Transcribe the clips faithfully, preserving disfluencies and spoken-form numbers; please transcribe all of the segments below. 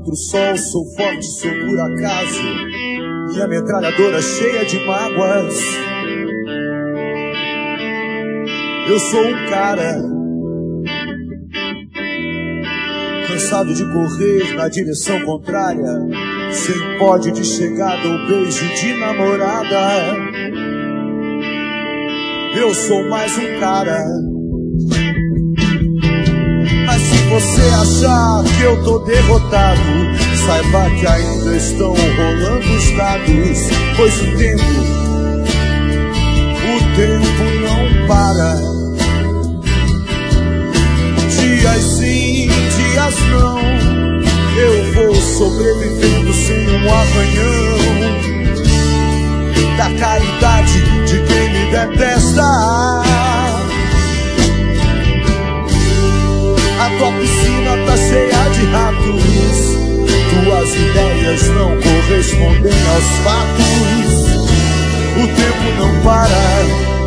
contra o sol, sou forte, sou por acaso. Minha metralhadora cheia de mágoas. Eu sou um cara cansado de correr na direção contrária, sem pódio de chegada ou beijo de namorada. Eu sou mais um cara. Mas se você achar que eu tô derrotado, saiba que ainda estão rolando os dados, pois o tempo, o tempo não para. Dias sim, dias não, eu vou sobrevivendo sem um arranhão da caridade de quem me detesta. A tua piscina tá cheia de ratos, tuas ideias não correspondem aos fatos. O tempo não para.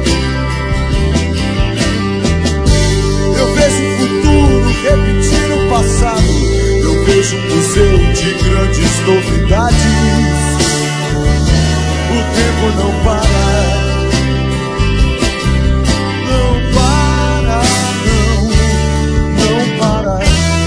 Eu vejo o futuro repetir o passado. Eu vejo um museu de grandes novidades. O tempo não para. Não para, não, não para.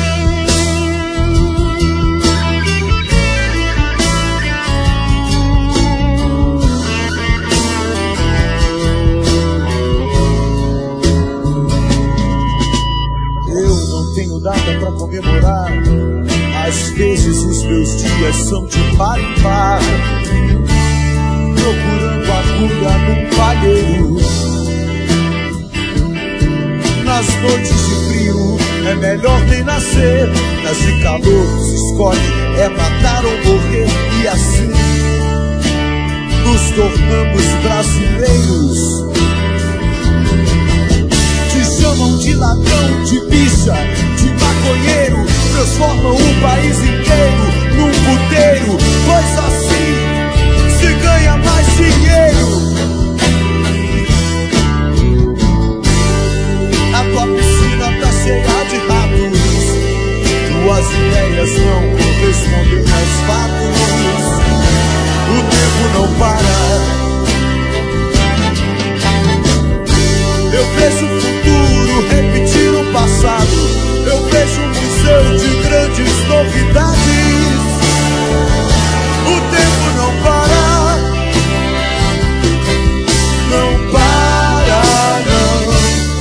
Eu não tenho data pra comemorar. Às vezes os meus dias são de par em par, procurando agulha num palheiro. Nas noites de frio é melhor nem nascer, nas de calor se escolhe é matar ou morrer. E assim nos tornamos brasileiros. Te chamam de ladrão, de bicha, de maconheiro, transformam o país inteiro num puteiro, pois assim se ganha mais dinheiro. A tua piscina tá cheia de ratos, tuas ideias não correspondem aos fatos. O tempo não para. Eu vejo o futuro repetir o passado. Eu vejo um museu de grandes novidades. O tempo não para. Não para, não.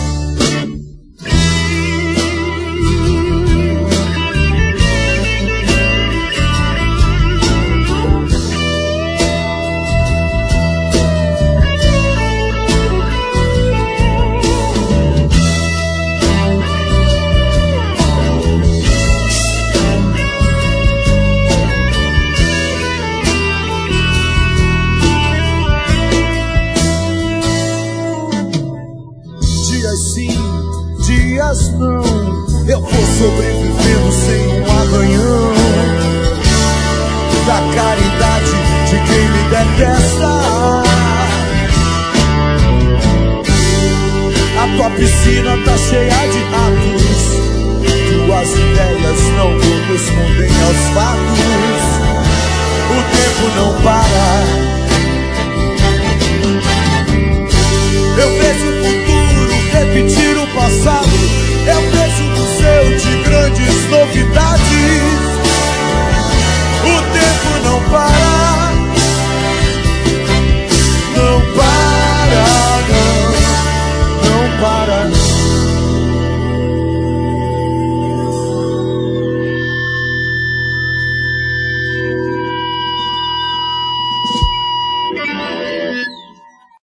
Não, eu vou sobrevivendo sem um arranhão da caridade de quem me detesta. A tua piscina tá cheia de ratos, tuas ideias não correspondem aos fatos.